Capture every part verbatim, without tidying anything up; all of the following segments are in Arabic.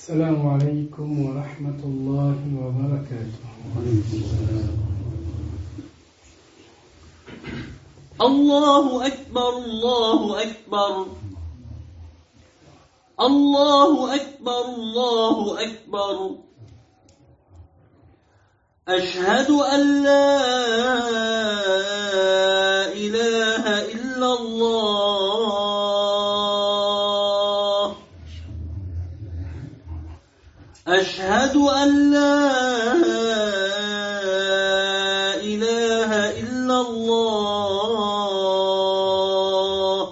السلام عليكم ورحمة الله وبركاته. الله أكبر الله أكبر الله أكبر الله أكبر أشهد أن لا إله إلا الله أشهد أن لا إله إلا الله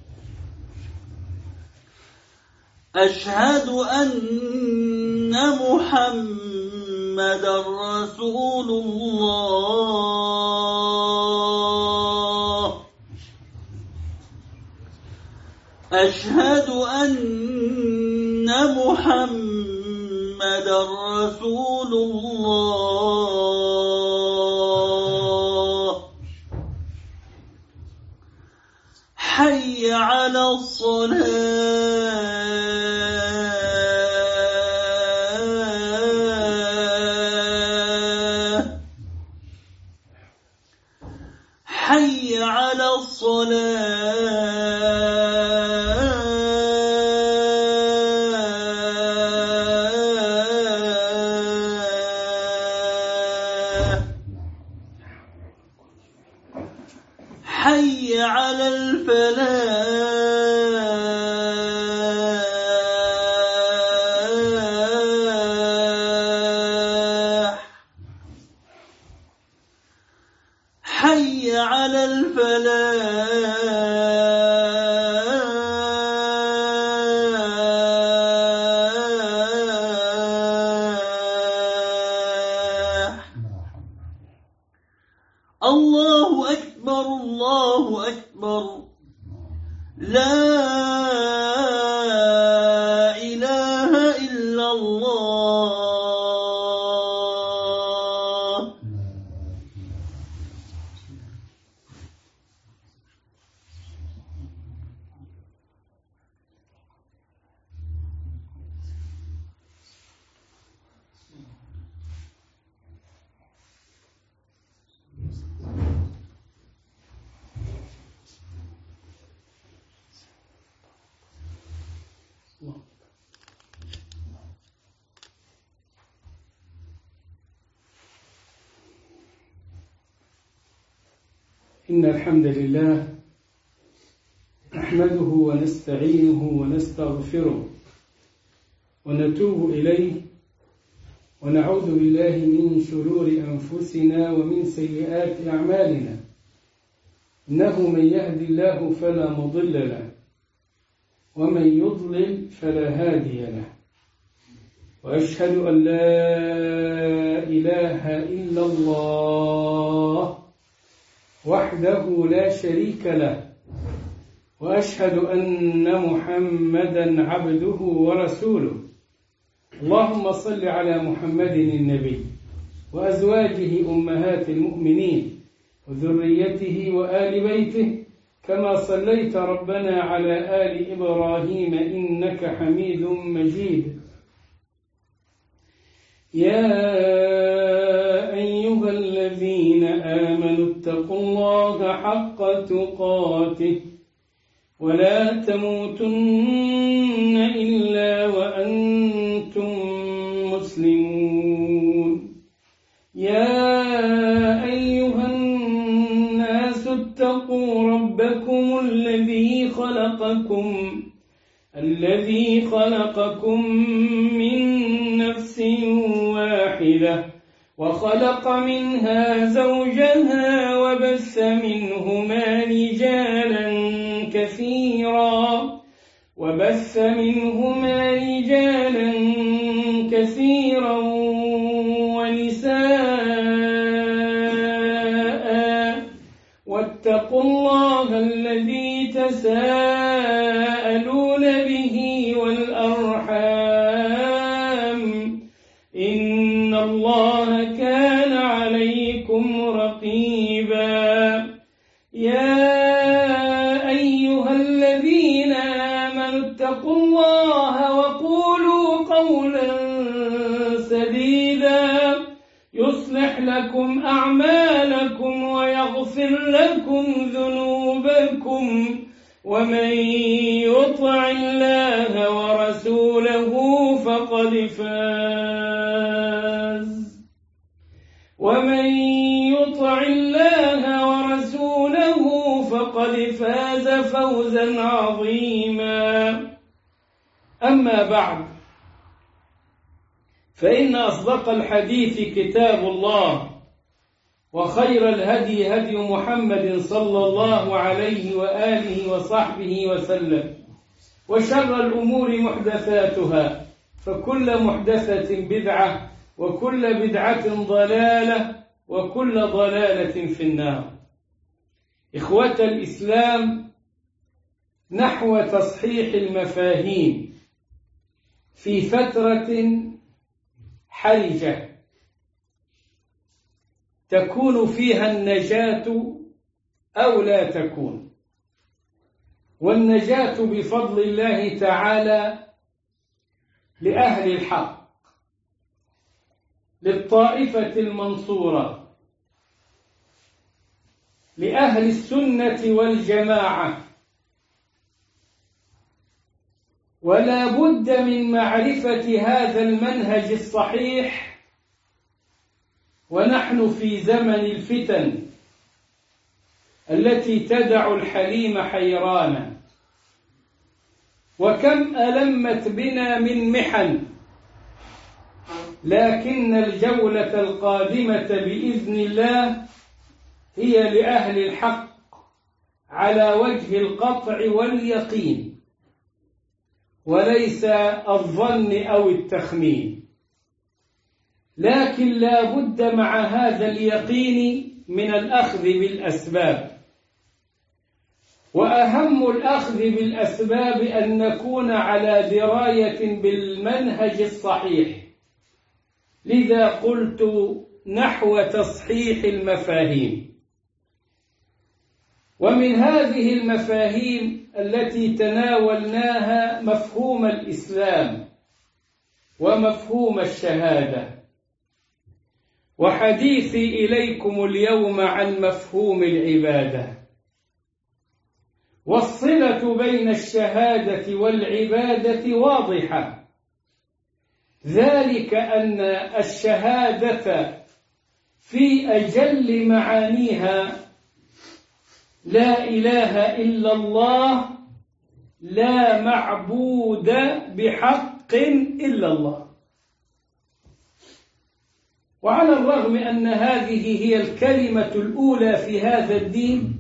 أشهد أن محمدا رسول الله أشهد أن محمدا رسول الله حي على الصلاة حي على الصلاة حي على الفلاح حي على الفلاح الله أكبر الله أكبر لا إله إلا الله. إن الحمد لله نحمده ونستعينه ونستغفره ونتوب إليه ونعوذ بالله من شرور أنفسنا ومن سيئات أعمالنا إنه من يهد الله فلا مضل له ومن يضلل فلا هادي له وأشهد أن لا إله إلا الله وحده لا شريك له وأشهد أن محمدًا عبده ورسوله. اللهم صل على محمد النبي وأزواجه أمهات المؤمنين وذريته وآل بيته كما صليت ربنا على آل إبراهيم إنك حميد مجيد. يا أيها الذين آمنوا اتقوا الله حق تقاته ولا تموتن إلا وأنتم مسلمون. يا أيها الناس اتقوا ربكم الذي خلقكم الذي خلقكم من نفس واحدة وخلق منها زوجها وبث منهما رجالا كثيرا وبث منهما رجالا كثيرا ونساء واتقوا الله الذي تساءلون به والأرحام إن الله كان عليكم رقيبا. يا أيها الذين آمنوا اتقوا الله وقولوا قولا يصلح لكم أعمالكم ويغفر لكم ذنوبكم ومن يطع الله ورسوله فقد فاز ومن يطع الله ورسوله فقد فاز فوزا عظيما. أما بعد، فإن أصدق الحديث كتاب الله، وخير الهدي هدي محمد صلى الله عليه وآله وصحبه وسلم، وشر الأمور محدثاتها، فكل محدثة بدعة، وكل بدعة ضلالة، وكل ضلالة في النار. إخوة الإسلام، نحو تصحيح المفاهيم في فترة حرجة تكون فيها النجاة أو لا تكون، والنجاة بفضل الله تعالى لأهل الحق، للطائفة المنصورة، لأهل السنة والجماعة. ولا بد من معرفة هذا المنهج الصحيح، ونحن في زمن الفتن التي تدع الحليم حيرانا. وكم ألمت بنا من محن، لكن الجولة القادمة بإذن الله هي لأهل الحق على وجه القطع واليقين، وليس الظن أو التخمين. لكن لا بد مع هذا اليقين من الأخذ بالأسباب، وأهم الأخذ بالأسباب أن نكون على دراية بالمنهج الصحيح. لذا قلت نحو تصحيح المفاهيم. ومن هذه المفاهيم التي تناولناها مفهوم الإسلام ومفهوم الشهادة، وحديثي إليكم اليوم عن مفهوم العبادة. والصلة بين الشهادة والعبادة واضحة، ذلك أن الشهادة في أجل معانيها لا إله إلا الله، لا معبود بحق إلا الله. وعلى الرغم أن هذه هي الكلمة الأولى في هذا الدين،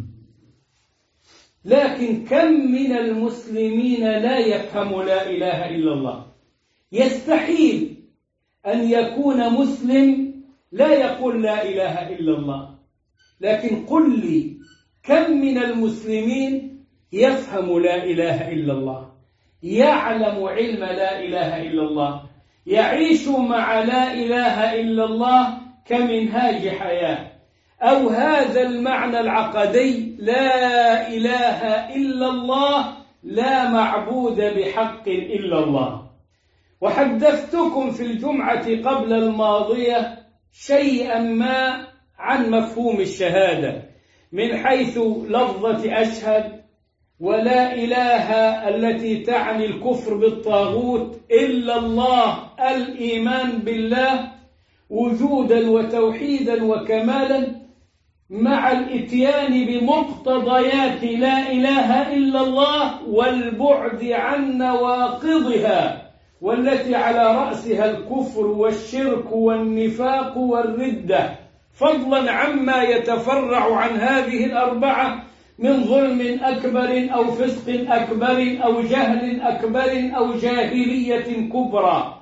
لكن كم من المسلمين لا يفهم لا إله إلا الله. يستحيل أن يكون مسلم لا يقول لا إله إلا الله. لكن قل لي كم من المسلمين يفهم لا إله إلا الله، يعلم علم لا إله إلا الله، يعيش مع لا إله إلا الله كمنهاج حياة، أو هذا المعنى العقدي لا إله إلا الله، لا معبود بحق إلا الله. وحدثتكم في الجمعة قبل الماضية شيئا ما عن مفهوم الشهادة من حيث لفظة أشهد، ولا إله التي تعني الكفر بالطاغوت إلا الله، الإيمان بالله وجودا وتوحيدا وكمالا، مع الإتيان بمقتضيات لا إله إلا الله والبعد عن نواقضها، والتي على رأسها الكفر والشرك والنفاق والردة، فضلا عما يتفرع عن هذه الأربعة من ظلم أكبر أو فسق أكبر أو جهل أكبر أو جاهلية كبرى.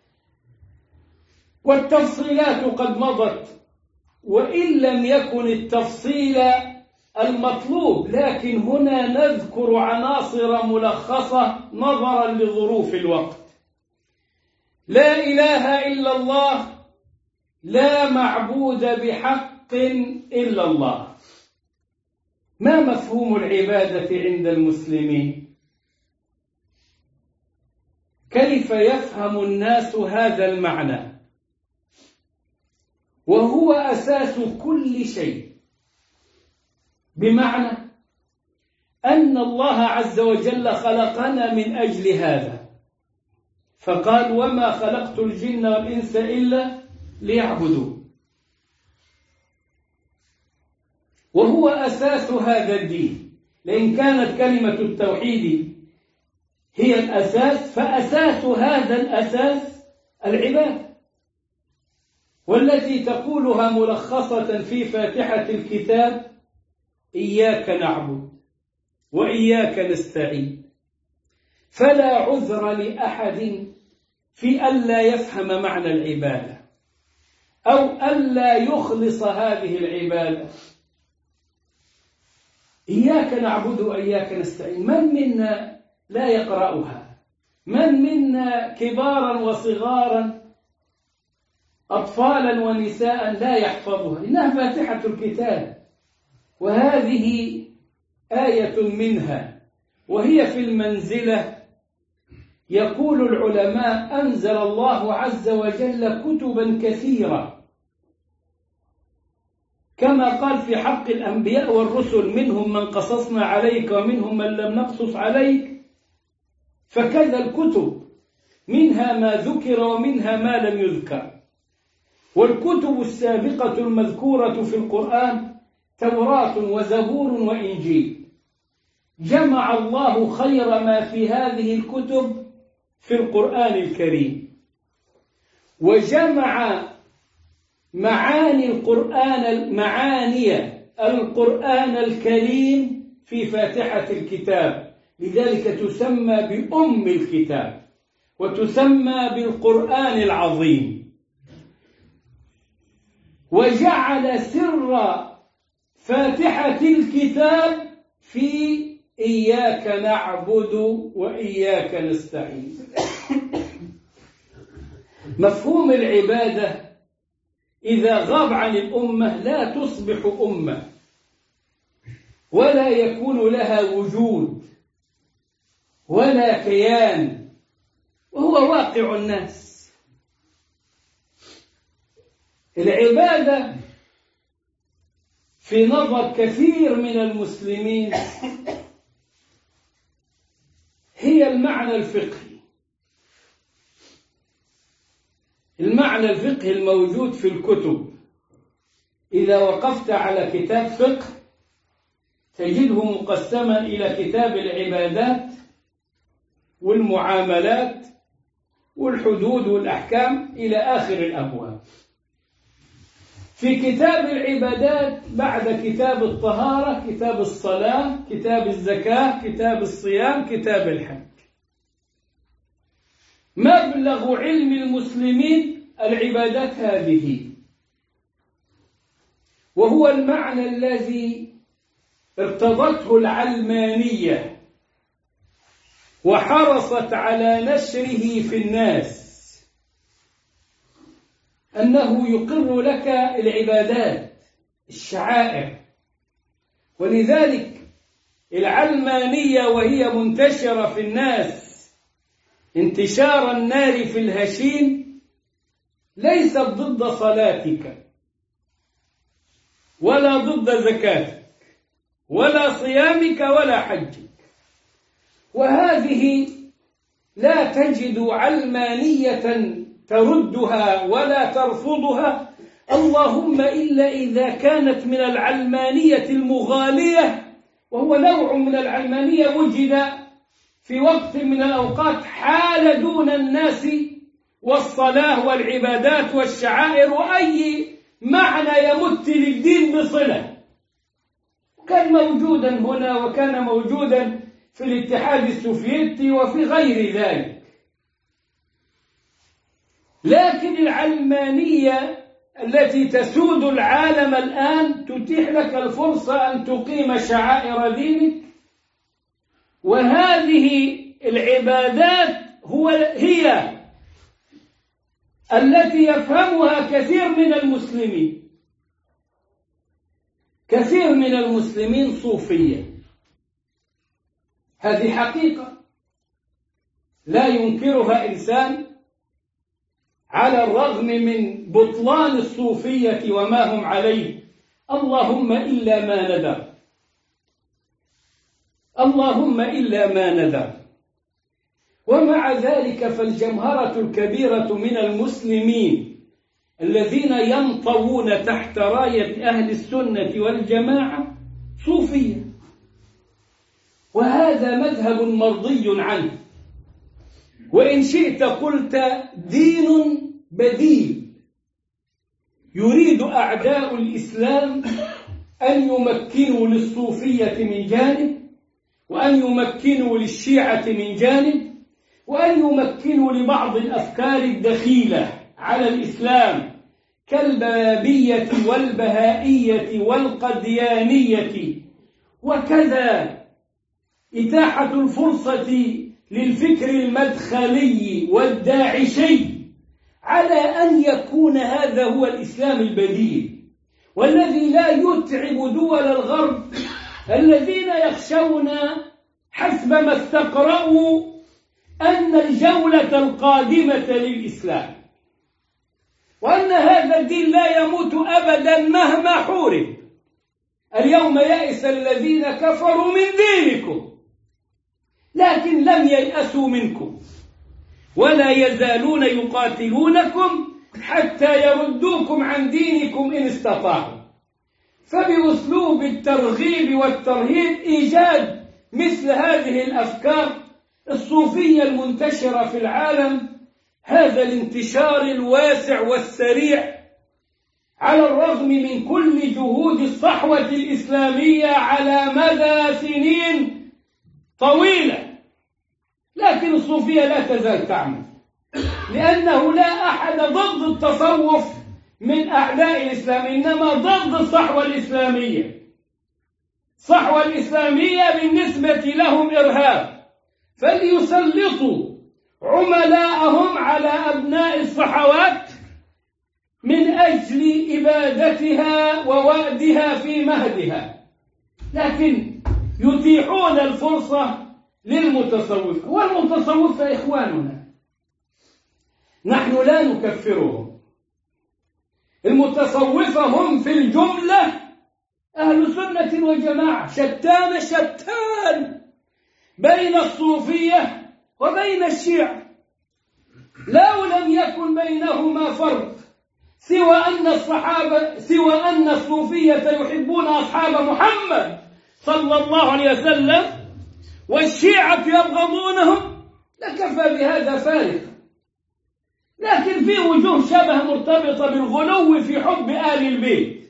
والتفصيلات قد مضت، وإن لم يكن التفصيل المطلوب، لكن هنا نذكر عناصر ملخصة نظرا لظروف الوقت. لا إله إلا الله، لا معبود بحق إلا الله. ما مفهوم العبادة عند المسلمين؟ كيف يفهم الناس هذا المعنى؟ وهو أساس كل شيء، بمعنى أن الله عز وجل خلقنا من أجل هذا، فقال وما خلقت الجن والإنس إلا ليعبدوا، وهو أساس هذا الدين. لأن كانت كلمة التوحيد هي الأساس، فأساس هذا الأساس العبادة، والتي تقولها ملخصة في فاتحة الكتاب إياك نعبد وإياك نستعين. فلا عذر لأحد في ألا يفهم معنى العبادة أو ألا يخلص هذه العبادة. إياك نعبد وإياك نستعين، من منا لا يقرأها؟ من منا كبارا وصغارا أطفالا ونساء لا يحفظها؟ إنها فاتحة الكتاب، وهذه آية منها، وهي في المنزلة. يقول العلماء أنزل الله عز وجل كتبا كثيرة، كما قال في حق الأنبياء والرسل منهم من قصصنا عليك ومنهم من لم نقصص عليك، فكذا الكتب منها ما ذكر ومنها ما لم يذكر. والكتب السابقة المذكورة في القرآن توراة وزبور وإنجيل، جمع الله خير ما في هذه الكتب في القرآن الكريم، وجمع معاني القرآن معاني القرآن الكريم في فاتحة الكتاب، لذلك تسمى بأم الكتاب وتسمى بالقرآن العظيم. وجعل سر فاتحة الكتاب في إياك نعبد وإياك نستعين. مفهوم العبادة إذا غاب عن الأمة لا تصبح أمة ولا يكون لها وجود ولا كيان، وهو واقع الناس. العبادة في نظر كثير من المسلمين هي المعنى الفقهي، المعنى الفقهي الموجود في الكتب. إذا وقفت على كتاب فقه تجده مقسما إلى كتاب العبادات والمعاملات والحدود والأحكام إلى آخر الأبواب. في كتاب العبادات بعد كتاب الطهارة كتاب الصلاة، كتاب الزكاة، كتاب الصيام، كتاب الحج. مبلغ علم المسلمين العبادات هذه، وهو المعنى الذي ارتضته العلمانية وحرصت على نشره في الناس، أنه يقر لك العبادات الشعائر. ولذلك العلمانية وهي منتشرة في الناس انتشار النار في الهشيم ليست ضد صلاتك ولا ضد زكاتك ولا صيامك ولا حجك، وهذه لا تجد علمانية تردها ولا ترفضها، اللهم إلا إذا كانت من العلمانية المغالية، وهو نوع من العلمانية وجد في وقت من الأوقات حال دون الناس والصلاة والعبادات والشعائر وأي معنى يمت للدين بصلة، كان موجودا هنا وكان موجودا في الاتحاد السوفيتي وفي غير ذلك. لكن العلمانية التي تسود العالم الآن تتيح لك الفرصة أن تقيم شعائر دينك، وهذه العبادات هو هي التي يفهمها كثير من المسلمين. كثير من المسلمين صوفية، هذه حقيقة لا ينكرها إنسان على الرغم من بطلان الصوفية وما هم عليه، اللهم إلا ما ندر، اللهم إلا ما ندر. ومع ذلك فالجمهرة الكبيرة من المسلمين الذين ينطوون تحت راية أهل السنة والجماعة صوفية، وهذا مذهب مرضي عنه، وإن شئت قلت دين بديل. يريد أعداء الإسلام أن يمكنوا للصوفية من جانب، وأن يمكنوا للشيعة من جانب، وأن يمكنوا لبعض الأفكار الدخيلة على الإسلام كالبابية والبهائية والقديانية، وكذا إتاحة الفرصة للفكر المدخلي والداعشي على أن يكون هذا هو الإسلام البديل، والذي لا يتعب دول الغرب الذين يخشون حسب ما استقرأوا أن الجولة القادمة للإسلام، وأن هذا الدين لا يموت أبدا مهما حورب. اليوم يئس الذين كفروا من دينكم، لكن لم ييأسوا منكم، ولا يزالون يقاتلونكم حتى يردوكم عن دينكم إن استطاعوا. فبأسلوب الترغيب والترهيب إيجاد مثل هذه الأفكار الصوفية المنتشرة في العالم، هذا الانتشار الواسع والسريع على الرغم من كل جهود الصحوة الإسلامية على مدى سنين طويلة، لكن الصوفية لا تزال تعمل، لأنه لا أحد ضد التصوف من أعداء الإسلام، إنما ضد الصحوة الإسلامية. الصحوة الإسلامية بالنسبة لهم إرهاب، فليسلطوا عملاءهم على أبناء الصحوات من أجل إبادتها ووأدها في مهدها، لكن يتيحون الفرصة للمتصوفة. والمتصوفة إخواننا، نحن لا نكفرهم، المتصوفة هم في الجملة أهل سنة وجماعة، شتان شتان بين الصوفية وبين الشيعة، لو لم يكن بينهما فرق سوى أن الصحابة سوى أن الصوفية يحبون أصحاب محمد صلى الله عليه وسلم والشيعة يبغضونهم لكفى بهذا فارق. لكن في وجوه شبه مرتبطة بالغلو في حب آل البيت،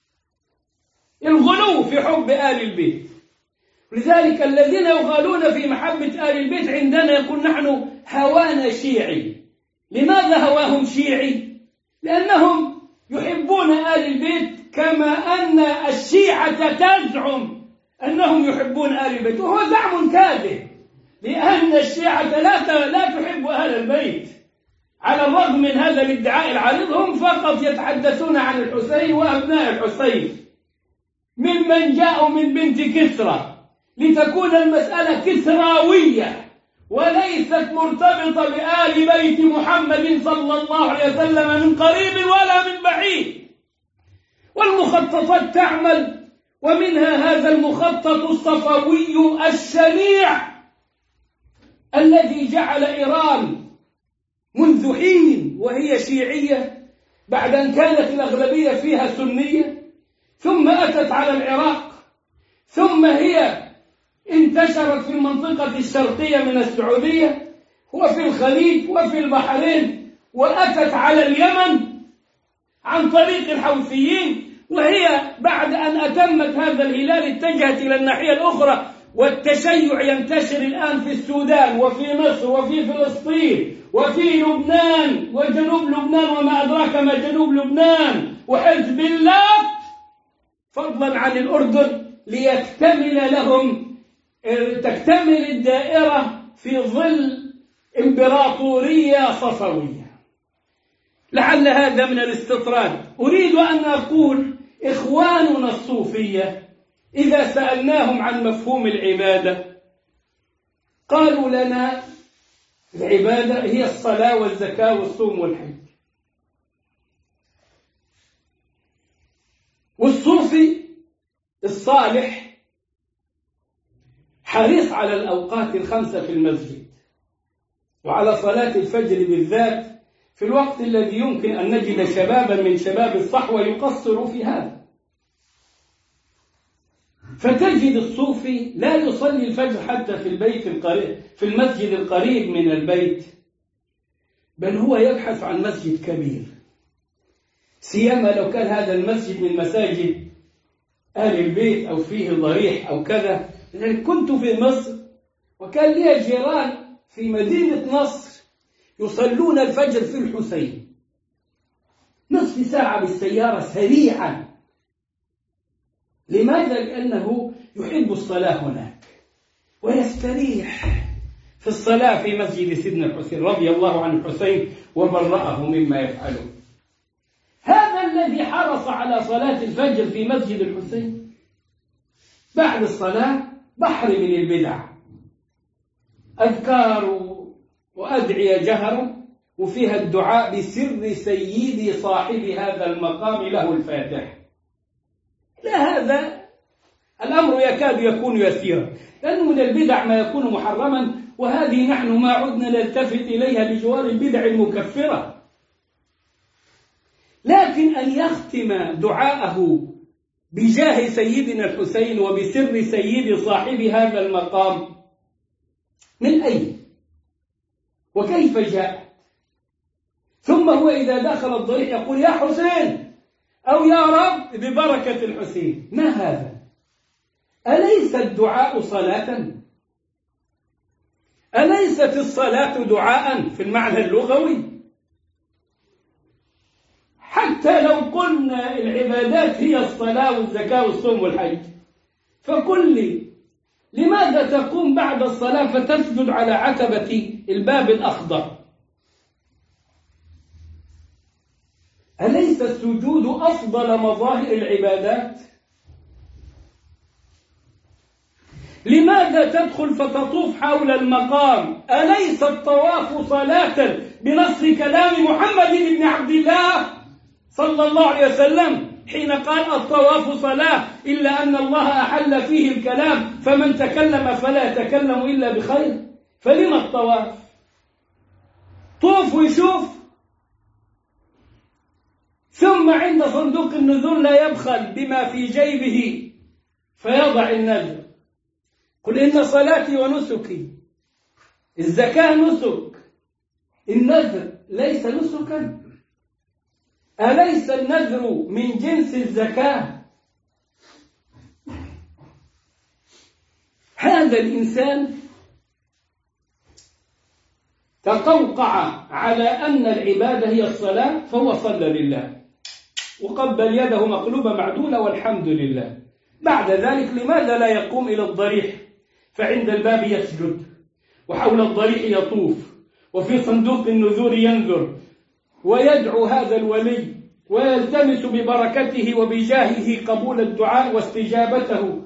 الغلو في حب آل البيت. لذلك الذين يغالون في محبة آل البيت عندنا يقول نحن هوانا شيعي. لماذا هواهم شيعي؟ لأنهم يحبون آل البيت كما أن الشيعة تزعم أنهم يحبون آل البيت، وهو زعم كاذب، لأن الشيعة لا لا تحب آل البيت. على الرغم من هذا الادعاء العريض هم فقط يتحدثون عن الحسين وأبناء الحسين ممن جاءوا من بنت كسرى، لتكون المسألة كسراوية وليست مرتبطة بآل بيت محمد صلى الله عليه وسلم من قريب ولا من بعيد. والمخططات تعمل، ومنها هذا المخطط الصفوي الشنيع الذي جعل إيران منذ حين وهي شيعية بعد أن كانت الأغلبية فيها سنية، ثم أتت على العراق، ثم هي انتشرت في المنطقة الشرقية من السعودية وفي الخليج وفي البحرين، وأتت على اليمن عن طريق الحوثيين، وهي بعد أن أتمت هذا الهلال اتجهت إلى الناحية الأخرى، والتشيع ينتشر الآن في السودان وفي مصر وفي فلسطين وفي لبنان وجنوب لبنان وما أدراك ما جنوب لبنان وحزب الله، فضلا عن الأردن، ليكتمل لهم تكتمل الدائرة في ظل إمبراطورية صفوية. لعل هذا من الاستطراد. أريد أن أقول إخواننا الصوفية إذا سألناهم عن مفهوم العبادة قالوا لنا العبادة هي الصلاة والزكاة والصوم والحج. الصالح حريص على الأوقات الخمسة في المسجد وعلى صلاة الفجر بالذات في الوقت الذي يمكن أن نجد شبابا من شباب الصحوة يقصروا في هذا. فتجد الصوفي لا يصلي الفجر حتى في البيت القريب في المسجد القريب من البيت، بل هو يبحث عن مسجد كبير، سيما لو كان هذا المسجد من مساجد آل البيت أو فيه ضريح أو كذا. لأن كنت في مصر وكان لي جيران في مدينة نصر يصلون الفجر في الحسين نصف ساعة بالسيارة سريعا. لماذا؟ لأنه يحب الصلاة هناك ويستريح في الصلاة في مسجد سيدنا الحسين رضي الله عن الحسين وبرأه مما يفعله. هذا الذي حرص على صلاة الفجر في مسجد الحسين بعد الصلاة بحر من البدع، أذكار وأدعية جهرا وفيها الدعاء بسر سيدي صاحب هذا المقام له الفاتح. لا، هذا الأمر يكاد يكون يسيرا، لأنه من البدع ما يكون محرما، وهذه نحن ما عدنا نلتفت إليها بجوار البدع المكفرة. لكن أن يختم دعاءه بجاه سيدنا الحسين وبسر سيد صاحب هذا المقام، من أين وكيف جاء؟ ثم هو إذا دخل الضريح يقول يا حسين أو يا رب ببركة الحسين. ما هذا؟ أليس الدعاء صلاة؟ أليست الصلاة دعاء في المعنى اللغوي؟ حتى لو قلنا العبادات هي الصلاة والزكاة والصوم والحج، فقل لي لماذا تقوم بعد الصلاة فتسجد على عتبة الباب الأخضر؟ أليس السجود أفضل مظاهر العبادات؟ لماذا تدخل فتطوف حول المقام؟ أليس الطواف صلاة بنص كلام محمد بن عبد الله صلى الله عليه وسلم حين قال الطواف صلاة إلا أن الله أحل فيه الكلام فمن تكلم فلا يتكلم إلا بخير؟ فلما الطواف؟ طوف ويشوف. ثم عند صندوق النذور لا يبخل بما في جيبه فيضع النذر. قل إن صلاتي ونسكي، الزكاة نسك، النذر ليس نسكا؟ أليس النذر من جنس الزكاة؟ هذا الإنسان تقوقع على أن العبادة هي الصلاة فهو صلى لله وقبل يده مقلوبة معدولة والحمد لله. بعد ذلك لماذا لا يقوم إلى الضريح فعند الباب يسجد وحول الضريح يطوف وفي صندوق النذور ينذر ويدعو هذا الولي ويلتمس ببركته وبجاهه قبول الدعاء واستجابته؟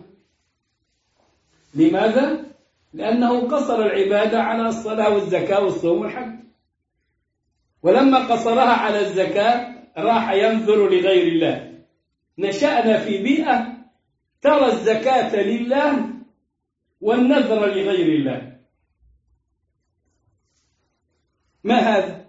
لماذا؟ لأنه قصر العبادة على الصلاة والزكاة والصوم والحج، ولما قصرها على الزكاة راح ينذر لغير الله. نشأنا في بيئة ترى الزكاة لله والنذر لغير الله. ما هذا؟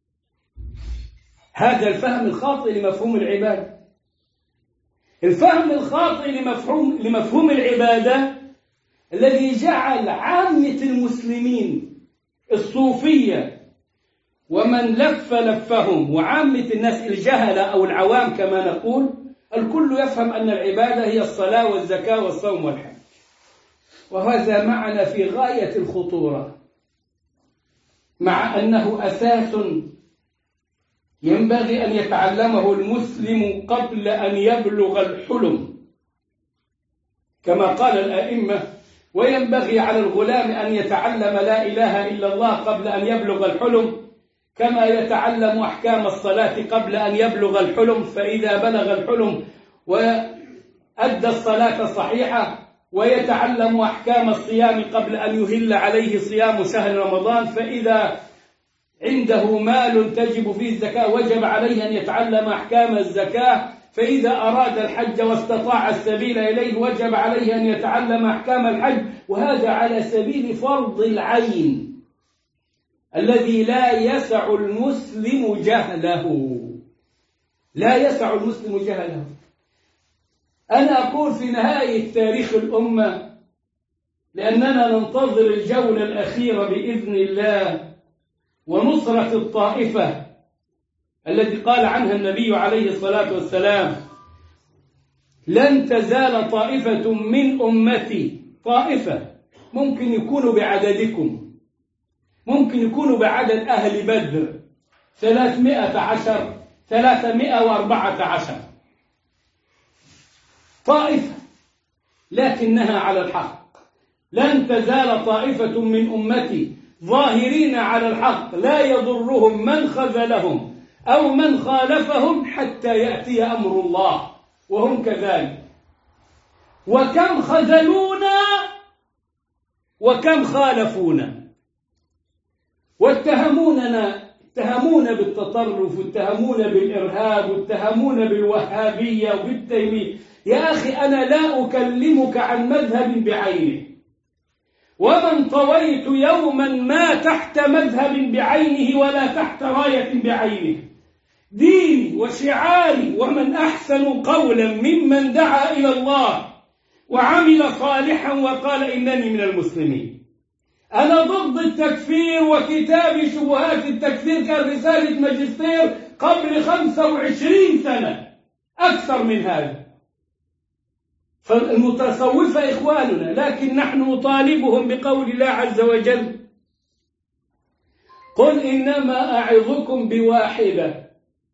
هذا الفهم الخاطئ لمفهوم العبادة. الفهم الخاطئ لمفهوم لمفهوم العبادة الذي جعل عامة المسلمين الصوفية ومن لف لفهم وعامة الناس الجهلة أو العوام كما نقول، الكل يفهم أن العبادة هي الصلاة والزكاة والصوم والحج، وهذا معنا في غاية الخطورة، مع أنه أساس ينبغي أن يتعلمه المسلم قبل أن يبلغ الحلم، كما قال الأئمة: وينبغي على الغلام أن يتعلم لا إله إلا الله قبل أن يبلغ الحلم، كما يتعلم أحكام الصلاة قبل أن يبلغ الحلم، فإذا بلغ الحلم وأدى الصلاة صحيحة، ويتعلم أحكام الصيام قبل أن يهل عليه صيام شهر رمضان، فإذا عنده مال تجب فيه الزكاة وجب عليه أن يتعلم أحكام الزكاة فإذا أراد الحج واستطاع السبيل إليه وجب عليه أن يتعلم أحكام الحج، وهذا على سبيل فرض العين الذي لا يسع المسلم جهله، لا يسع المسلم جهله. أنا أقول في نهاية تاريخ الأمة، لأننا ننتظر الجولة الأخيرة بإذن الله ونصرة الطائفة التي قال عنها النبي عليه الصلاة والسلام: لن تزال طائفة من أمتي، طائفة ممكن يكونوا بعددكم، ممكن يكونوا بعدد أهل بدر ثلاثمائة عشر ثلاثمائة وأربعة عشر طائفة، لكنها على الحق. لن تزال طائفة من أمتي ظاهرين على الحق لا يضرهم من خذلهم أو من خالفهم حتى يأتي أمر الله، وهم كذلك. وكم خذلونا وكم خالفونا واتهموننا، اتهمونا بالتطرف واتهمونا بالإرهاب واتهمونا بالوهابية وبالتيمية. يا أخي أنا لا أكلمك عن مذهب بعينه، ومن طويت يوما ما تحت مذهب بعينه ولا تحت راية بعينه. ديني وشعاري ومن أحسن قولا ممن دعا إلى الله وعمل صالحا وقال إنني من المسلمين. أنا ضد التكفير، وكتابي شبهات التكفير كان رسالة ماجستير قبل خمسة وعشرين سنة، أكثر من هذا. فالمتصوفة إخواننا، لكن نحن نطالبهم بقول الله عز وجل: قل إنما أعظكم بواحدة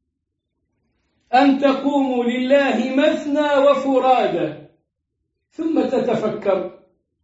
أن تقوموا لله مثنى وفرادا ثم تتفكر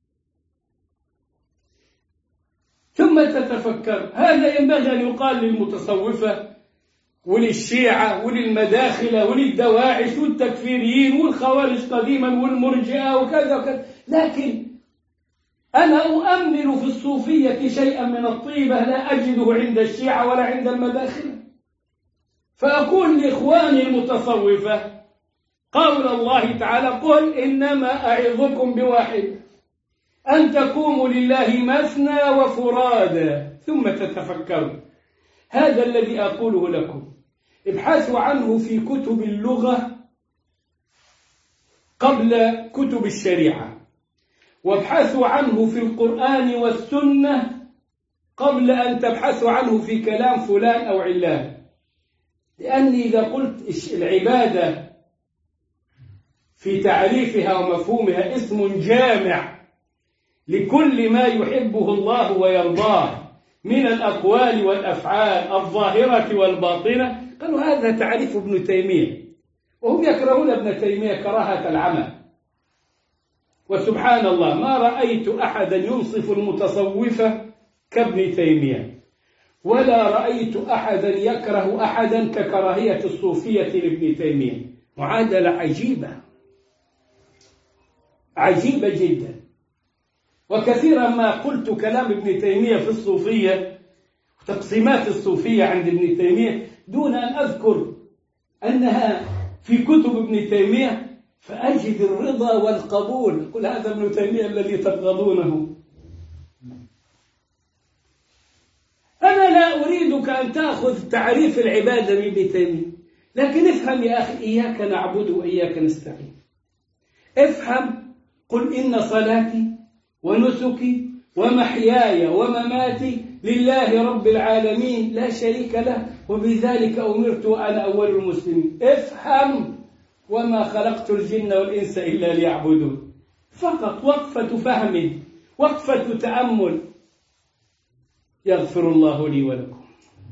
ثم تتفكر. هذا ينبغي أن يقال للمتصوفة وللشيعة وللمداخلة وللدواعش والتكفيريين والخوارج قديما والمرجئة وكذا وكذا. لكن أنا أؤمل في الصوفية شيئا من الطيبة لا أجده عند الشيعة ولا عند المداخلة. فأقول لإخواني المتصوفة قول الله تعالى: قل إنما أعظكم بواحد أن تقوموا لله مثنى وفرادا ثم تتفكروا. هذا الذي أقوله لكم. ابحثوا عنه في كتب اللغة قبل كتب الشريعة، وابحثوا عنه في القرآن والسنة قبل أن تبحثوا عنه في كلام فلان أو علان. لأني إذا قلت العبادة في تعريفها ومفهومها اسم جامع لكل ما يحبه الله ويرضاه من الأقوال والأفعال الظاهرة والباطنة، قالوا هذا تعريف ابن تيمية، وهم يكرهون ابن تيمية كراهة العمى. وسبحان الله ما رأيت أحدا ينصف المتصوفة كابن تيمية، ولا رأيت أحدا يكره أحدا ككراهية الصوفية لابن تيمية. معادلة عجيبة عجيبة جدا. وكثيرا ما قلت كلام ابن تيمية في الصوفية وتقسيمات الصوفية عند ابن تيمية دون أن أذكر أنها في كتب ابن تيمية، فأجد الرضا والقبول. قل هذا ابن تيمية الذي تبغضونه. أنا لا أريدك أن تأخذ تعريف العبادة من ابن تيمية، لكن افهم يا أخي: إياك نعبد وإياك نستعين. افهم: قل إن صلاتي ونسكي ومحياي ومماتي لله رب العالمين لا شريك له وبذلك أمرت وأنا أول المسلمين. افهم: وما خلقت الجن والإنس إلا ليعبدون. فقط وقفة فهم، وقفة تأمل. يغفر الله لي ولكم.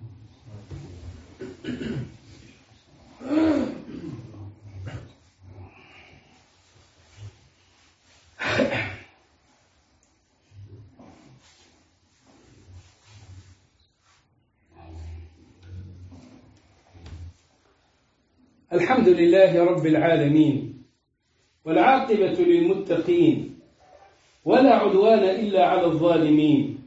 الحمد لله رب العالمين، والعاقبة للمتقين، ولا عدوان إلا على الظالمين،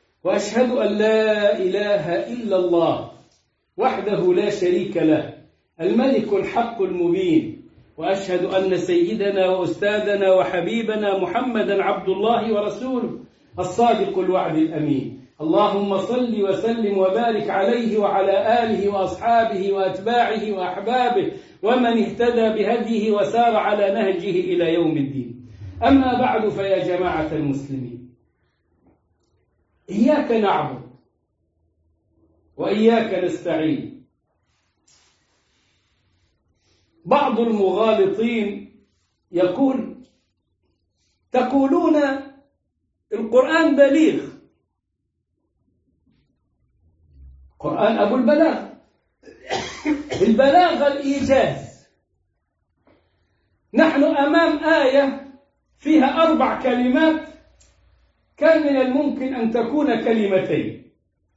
وأشهد أن لا إله إلا الله وحده لا شريك له، الملك الحق المبين، وأشهد أن سيدنا وأستاذنا وحبيبنا محمدا عبد الله ورسوله الصادق الوعد الأمين. اللهم صل وسلم وبارك عليه وعلى آله وأصحابه وأتباعه وأحبابه ومن اهتدى بهديه وسار على نهجه إلى يوم الدين. أما بعد، فيا جماعة المسلمين، إياك نعبد وإياك نستعين. بعض المغالطين يقول: تقولون القرآن بليغ، القرآن أبو البلاغ، البلاغة الإيجاز. نحن أمام آية فيها أربع كلمات كان من الممكن أن تكون كلمتين.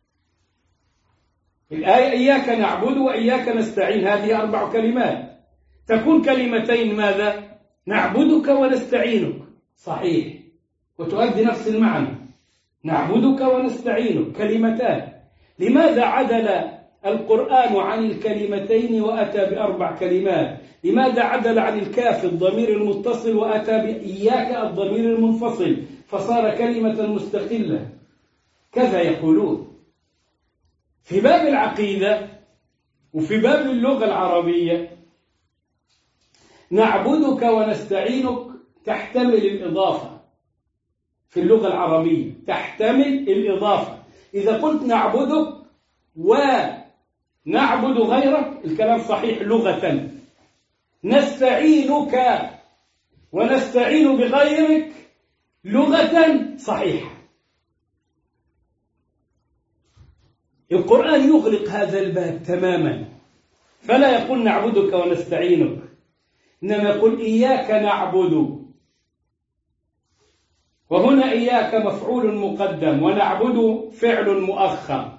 الآية إياك نعبد وإياك نستعين، هذه أربع كلمات، تكون كلمتين ماذا؟ نعبدك ونستعينك، صحيح، وتؤدي نفس المعنى، نعبدك ونستعينك، كلمتان. لماذا عدل القرآن عن الكلمتين وأتى بأربع كلمات؟ لماذا عدل عن الكاف الضمير المتصل وأتى بإياك الضمير المنفصل فصار كلمة مستقلة؟ كذا يقولون. في باب العقيدة وفي باب اللغة العربية، نعبدك ونستعينك تحتمل الإضافة. في اللغة العربية تحتمل الإضافة. إذا قلت نعبدك ونعبد غيرك الكلام صحيح لغة. نستعينك ونستعين بغيرك لغة صحيحة. القرآن يغلق هذا الباب تماما، فلا يقول نعبدك ونستعينك، إنما يقول إياك نعبد، وهنا إياك مفعول مقدم ونعبد فعل مؤخر،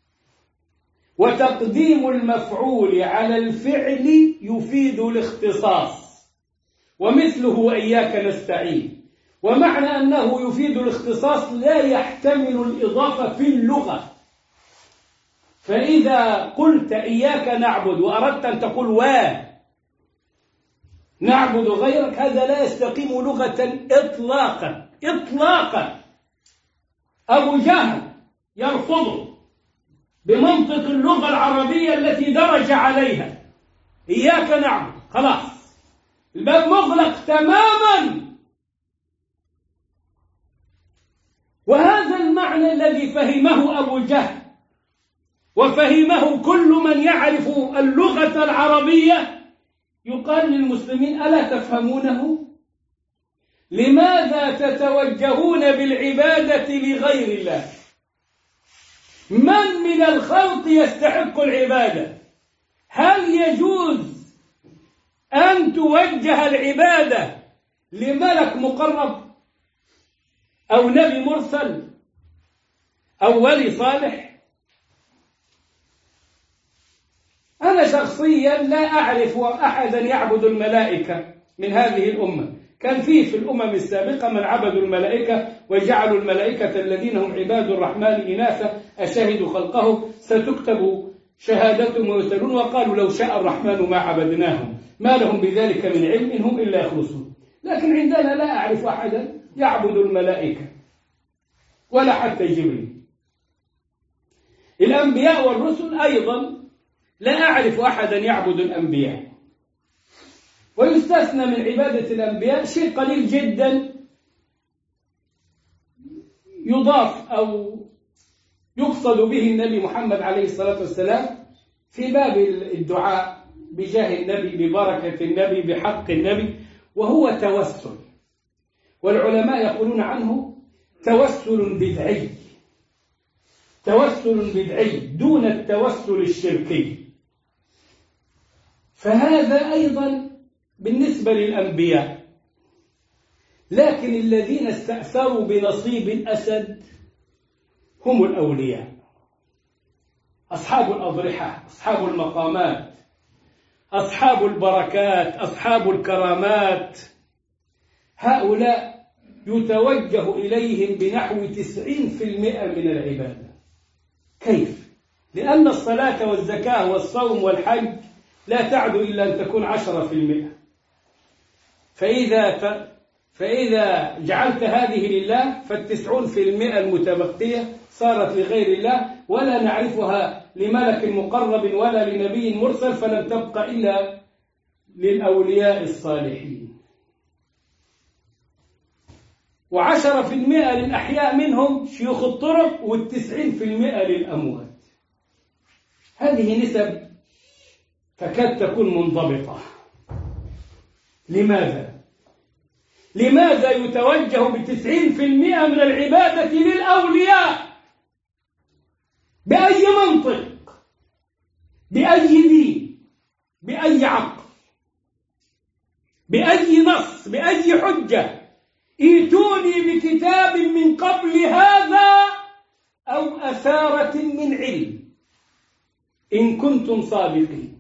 وتقديم المفعول على الفعل يفيد الاختصاص، ومثله إياك نستعين. ومعنى أنه يفيد الاختصاص لا يحتمل الإضافة في اللغة. فإذا قلت إياك نعبد وأردت أن تقول و نعبد غيرك، هذا لا يستقيم لغة إطلاقا إطلاقا. أبو جهل يرفضه بمنطق اللغة العربية التي درج عليها. إياك نعبد، خلاص الباب مغلق تماما. وهذا المعنى الذي فهمه أبو جهل وفهمه كل من يعرف اللغة العربية يقال للمسلمين: ألا تفهمونه؟ لماذا تتوجهون بالعبادة لغير الله؟ من من الخلق يستحق العبادة؟ هل يجوز أن توجه العبادة لملك مقرب أو نبي مرسل أو ولي صالح؟ أنا شخصيا لا أعرف أحدا يعبد الملائكة من هذه الأمة. كان فيه في الأمم السابقة من عبدوا الملائكة وجعلوا الملائكة الذين هم عباد الرحمن إناثا أشهدوا خلقهم ستكتب شهادتهم ويسألون، وقالوا لو شاء الرحمن ما عبدناهم ما لهم بذلك من علم هم إلا يخرصون. لكن عندنا لا أعرف أحدا يعبد الملائكة ولا حتى جبريل. الأنبياء والرسل أيضا لا أعرف أحدا يعبد الأنبياء، ويستثنى من عبادة الأنبياء شيء قليل جدا يضاف أو يقصد به النبي محمد عليه الصلاة والسلام في باب الدعاء بجاه النبي، ببركة النبي، بحق النبي، وهو توسل. والعلماء يقولون عنه توسل بدعي، توسل بدعي دون التوسل الشركي. فهذا أيضا بالنسبة للأنبياء. لكن الذين استأثروا بنصيب الأسد هم الأولياء، أصحاب الأضرحة، أصحاب المقامات، أصحاب البركات، أصحاب الكرامات. هؤلاء يتوجه إليهم بنحو تسعين في المئة من العبادة. كيف؟ لأن الصلاة والزكاة والصوم والحج لا تعدو إلا أن تكون عشرة في المئة. فإذا ف... فإذا جعلت هذه لله فالتسعون في المئة المتبقية صارت لغير الله، ولا نعرفها لملك مقرب ولا لنبي مرسل، فلم تبق إلا للأولياء الصالحين. وعشرة في المئة للأحياء منهم شيوخ الطرق، والتسعين في المئة للأموات. هذه نسب تكاد تكون منضبطة. لماذا؟ لماذا يتوجه بتسعين في المئة من العبادة للأولياء؟ بأي منطق؟ بأي دين؟ بأي عقل؟ بأي نص؟ بأي حجة؟ ائتوني بكتاب من قبل هذا أو أثارة من علم إن كنتم صادقين.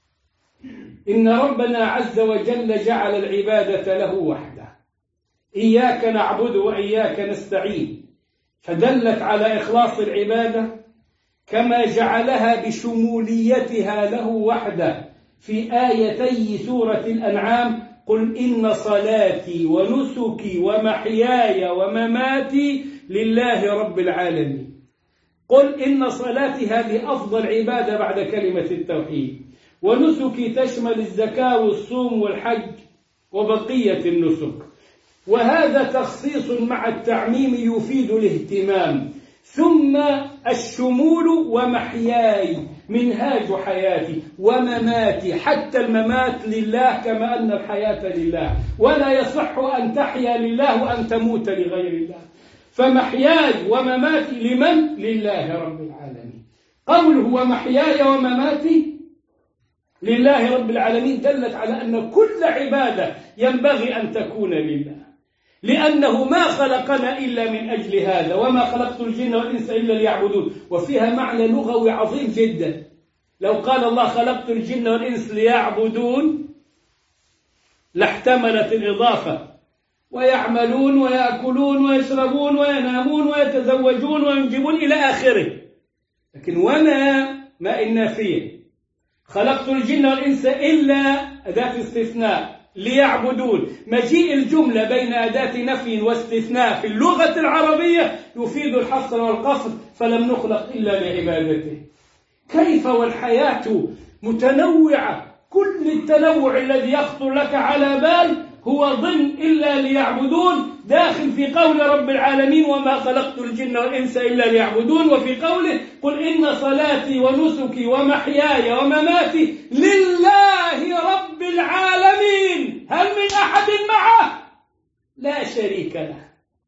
إن ربنا عز وجل جعل العبادة له وحده، إياك نعبد وإياك نستعين، فدلت على إخلاص العبادة كما جعلها بشموليتها له وحده في آيتي سورة الأنعام: قل إن صلاتي ونسكي ومحياي ومماتي لله رب العالمين. قل إن صلاتي هذه أفضل عبادة بعد كلمة التوحيد، ونسكي تشمل الزكاة والصوم والحج وبقية النسك، وهذا تخصيص مع التعميم يفيد الاهتمام. ثم الشمول: ومحياي منهاج حياتي، ومماتي حتى الممات لله كما أن الحياة لله، ولا يصح أن تحيا لله وأن تموت لغير الله. فمحياي ومماتي لمن؟ لله رب العالمين. قوله ومحياي ومماتي لله رب العالمين دلت على أن كل عبادة ينبغي أن تكون لله، لأنه ما خلقنا إلا من أجل هذا، وما خلقت الجن والإنس إلا ليعبدون. وفيها معنى لغوي عظيم جدا. لو قال الله خلقت الجن والإنس ليعبدون لاحتملت الإضافة: ويعملون ويأكلون ويشربون وينامون ويتزوجون وينجبون إلى آخره. لكن وما ما النافية، خلقت الجن والإنس إلا أداة استثناء ليعبدون. مجيء الجملة بين أداة نفي واستثناء في اللغة العربية يفيد الحصر والقصر، فلم نخلق إلا لعبادته. كيف والحياة متنوعة، كل التنوع الذي يخطر لك على بال هو ضمن إلا ليعبدون، داخل في قول رب العالمين: وما خلقت الجن والإنس إلا ليعبدون. وفي قوله: قل إن صلاتي ونسكي ومحياي ومماتي لله رب العالمين، هل من أحد معه؟ لا شريك له.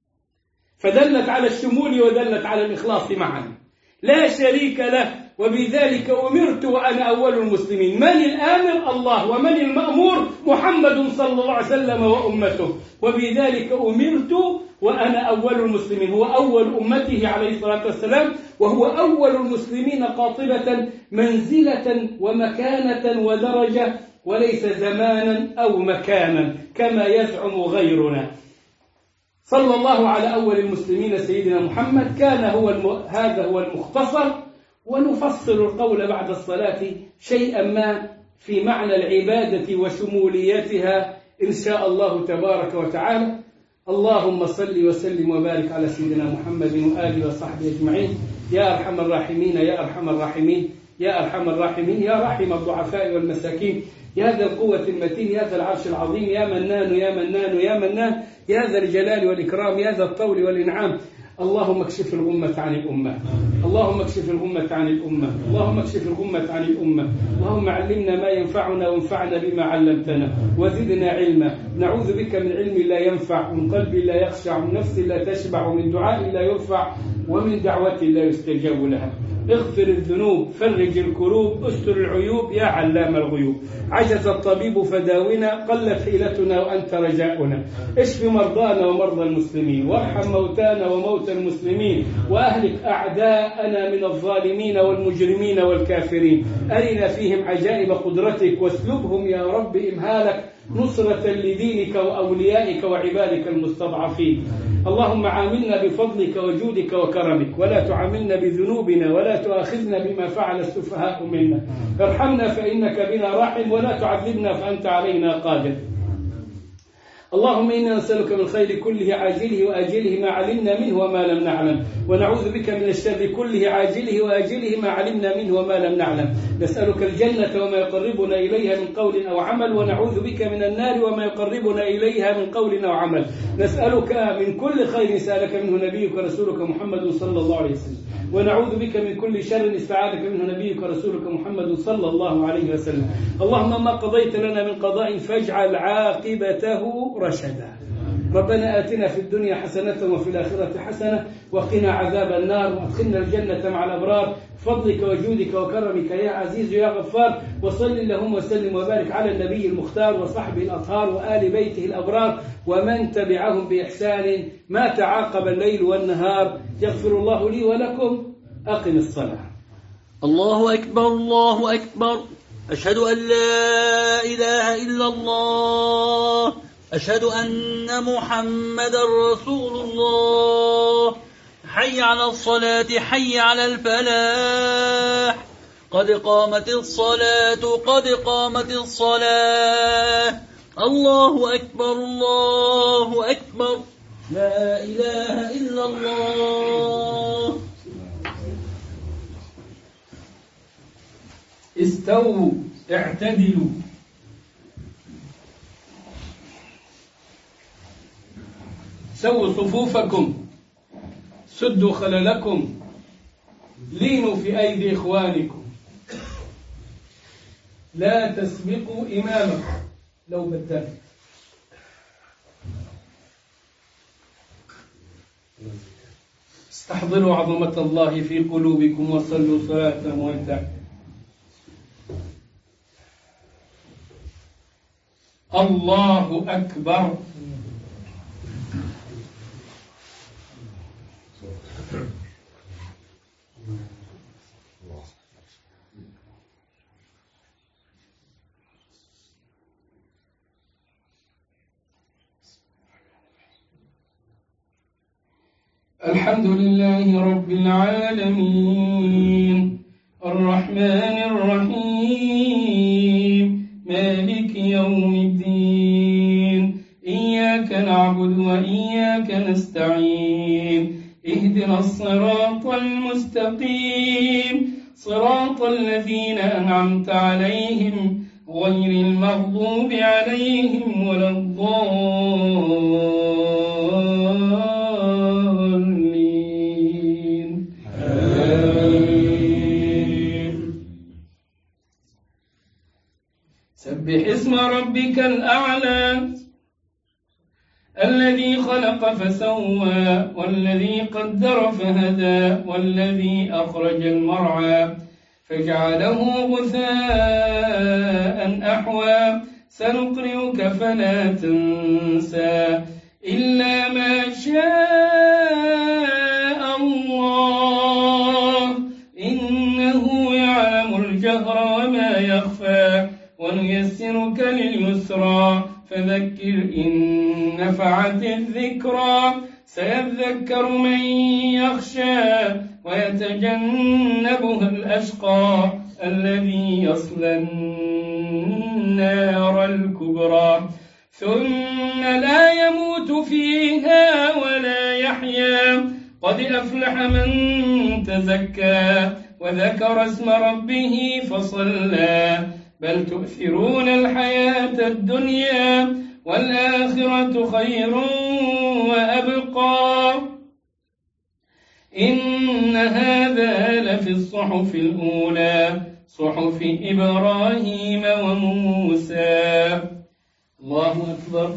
فدلت على الشمول ودلت على الإخلاص معا، لا شريك له. وبذلك أمرت وأنا أول المسلمين. من الآمر؟ الله. ومن المأمور؟ محمد صلى الله عليه وسلم وأمته. وبذلك أمرت وأنا أول المسلمين. هو أول أمته عليه الصلاة والسلام، وهو أول المسلمين قاطبة منزلة ومكانة ودرجة، وليس زمانا أو مكانا كما يزعم غيرنا. صلى الله على أول المسلمين سيدنا محمد. كان هو الم... هذا هو المختصر، ونفصل القول بعد الصلاة شيئا ما في معنى العبادة وشموليتها إن شاء الله تبارك وتعالى. اللهم صل وسلم وبارك على سيدنا محمد وآله وصحبه أجمعين. يا أرحم الراحمين يا أرحم الراحمين يا أرحم الراحمين يا رحم الضعفاء والمساكين، يا ذا القوة المتين، يا ذا العرش العظيم، يا منان يا منان يا منان، يا ذا الجلال والإكرام، يا ذا الطول والإنعام. اللهم اكشف الغمة عن الأمة، اللهم اكشف الغمة عن الأمة، اللهم اكشف الغمة عن الأمة. اللهم علمنا ما ينفعنا وانفعنا بما علمتنا وزدنا علما. نعوذ بك من علم لا ينفع، من قلب لا يخشع، من نفس لا تشبع، من دعاء لا يرفع، ومن دعوة لا يستجاب لها. اغفر الذنوب، فرج الكروب، استر العيوب يا علام الغيوب. عجز الطبيب فداونا، قلت حيلتنا وأنت رجاؤنا. اشف مرضانا ومرضى المسلمين، وارحم موتانا وموتى المسلمين، وأهلك أعداءنا من الظالمين والمجرمين والكافرين. أرنا فيهم عجائب قدرتك، واسلبهم يا رب إمهالك، نصرة لدينك وأوليائك وعبادك المستضعفين. اللهم عاملنا بفضلك وجودك وكرمك، ولا تعاملنا بذنوبنا، ولا تؤاخذنا بما فعل السفهاء منا. ارحمنا فإنك بنا راحم، ولا تعذبنا فأنت علينا قادر. اللهم إنا نسألك من الخير كله عاجله وآجله ما علمنا منه وما لم نعلم، ونعوذ بك من الشر كله عاجله وآجله ما علمنا منه وما لم نعلم. نسألك الجنة وما يقربنا إليها من قول أو عمل، ونعوذ بك من النار وما يقربنا إليها من قول أو عمل. نسألك من كل خير سألك منه نبيك ورسولك محمد صلى الله عليه وسلم، ونعوذ بك من كل شر استعاذك منه نبيك ورسولك محمد صلى الله عليه وسلم. اللهم ما قضيت لنا من قضاء فاجعل عاقبته رشدا. ربنا آتنا في الدنيا حسنة وفي الآخرة حسنة وقنا عذاب النار، وادخلنا الجنة مع الأبرار بفضلك وجودك وكرمك يا عزيز يا غفار. وصل اللهم وسلم وبارك على النبي المختار وصحبه الأطهار وآل بيته الأبرار ومن تبعهم بإحسان ما تعاقب الليل والنهار. يغفر الله لي ولكم. أقم الصلاة. الله أكبر الله أكبر. أشهد أن لا إله إلا الله. أشهد أن محمدا رسول الله. حي على الصلاة حي على الفلاح. قد قامت الصلاة قد قامت الصلاة. الله أكبر الله أكبر. لا إله إلا الله. استووا اعتدلوا. سووا صفوفكم، سدوا خللكم، لينوا في أيدي إخوانكم، لا تسبقوا إمامكم لو بدلت. استحضروا عظمة الله في قلوبكم وصلوا صلاة مودع. الله أكبر. الحمد لله رب العالمين الرحمن الرحيم مالك يوم الدين. إياك نعبد وإياك نستعين. اهدنا الصراط المستقيم صراط الذين أنعمت عليهم غير المغضوب عليهم ولا الضالين. آمين. سبح اسم ربك الأعلى الذي خلق فسوى والذي قدر فهدى والذي أخرج المرعى فجعله غثاء أحوى. سنقرئك فلا تنسى إلا ما شاء الله إنه يعلم الجهر وما يخفى. ونيسرك لليسرى فذكر إن نفعت الذكرى. سيذكر من يخشى ويتجنبها الأشقى الذي يصلى النار الكبرى ثم لا يموت فيها ولا يحيا. قد أفلح من تزكى وذكر اسم ربه فصلى. بل تؤثرون الحياة الدنيا والآخرة خير وأبقى. إن هذا لفي الصحف الأولى صحف إبراهيم وموسى. الله أكبر.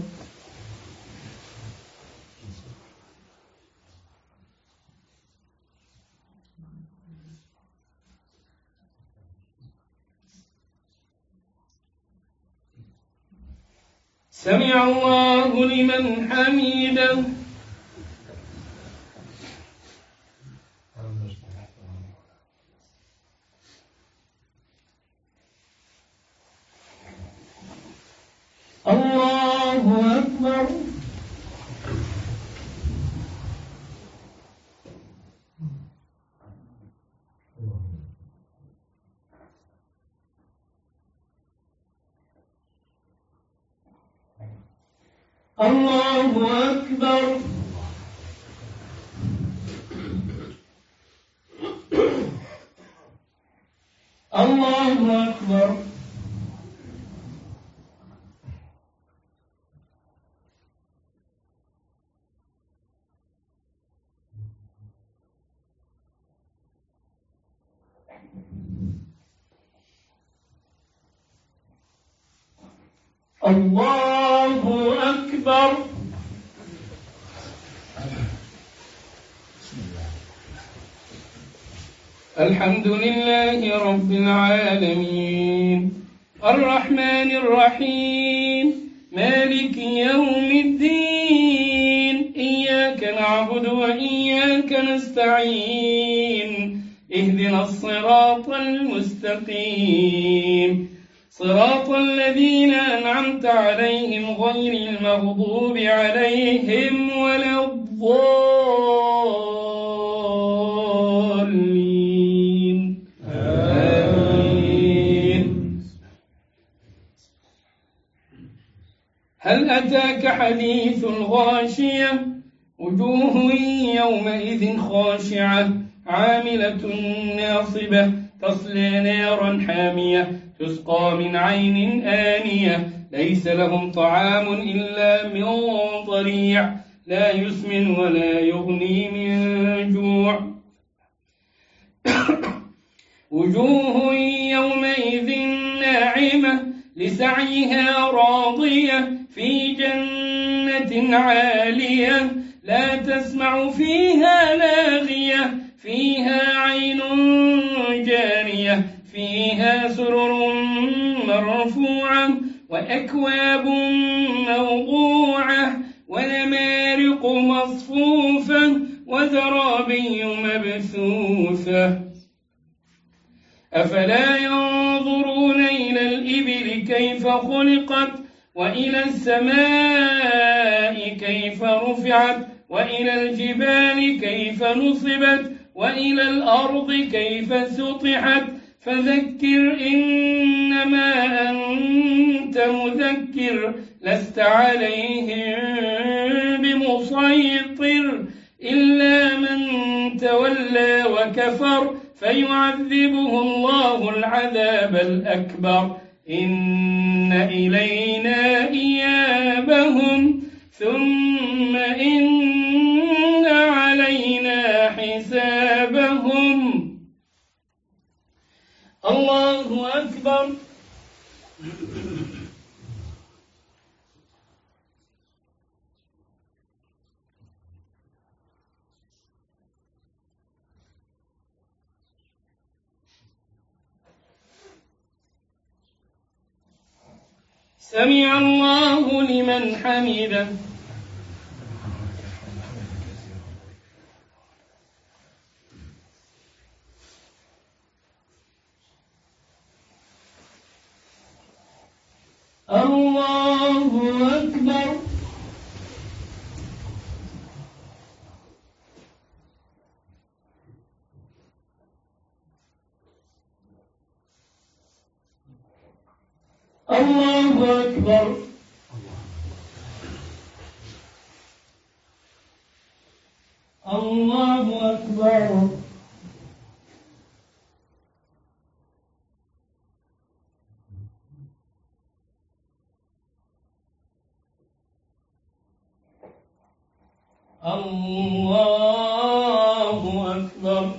سمع الله لمن حمده. الله أكبر. الله أكبر. الله أكبر. الله أكبر. الحمد لله رب العالمين الرحمن الرحيم مالك يوم الدين إياك نعبد وإياك نستعين اهدنا الصراط المستقيم صراط الذين أنعمت عليهم غير المغضوب عليهم ولا الضالين آمين. هل أتاك حديث الغاشية وجوه يومئذ خاشعة عاملة ناصبة تصلي نارا حامية تسقى من عين آنية ليس لهم طعام إلا من ضريع لا يسمن ولا يغني من جوع وجوه يومئذ ناعمة لسعيها راضية في جنة عالية لا تسمع فيها لاغية فيها عين جارية فيها سرر مرفوعة وأكواب موضوعة ونمارق مصفوفة وزرابي مبثوثة أفلا ينظرون إلى الإبل كيف خلقت وإلى السماء كيف رفعت وإلى الجبال كيف نصبت وإلى الأرض كيف سطحت فذكر إنما أنت مذكر لست عليهم بمسيطر إلا من تولى وكفر فيعذبه الله العذاب الأكبر إن إلينا إيابهم ثم إن علينا حسابهم. الله أكبر. سمع الله لمن حمده. الله أكبر. الله أكبر. الله أكبر. الله أكبر.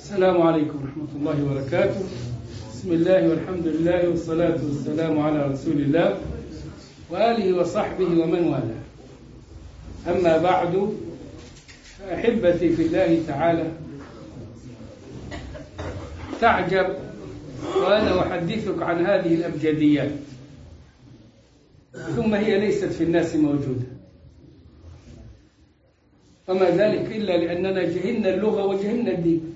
السلام عليكم ورحمة الله وبركاته. بسم الله والحمد لله والصلاة والسلام على رسول الله وآله وصحبه ومن والاه. أما بعد، أحبتي في الله تعالى، تعجب وأنا أحدثك عن هذه الأبجديات ثم هي ليست في الناس موجودة، وما ذلك إلا لأننا جهلنا اللغة وجهلنا الدين.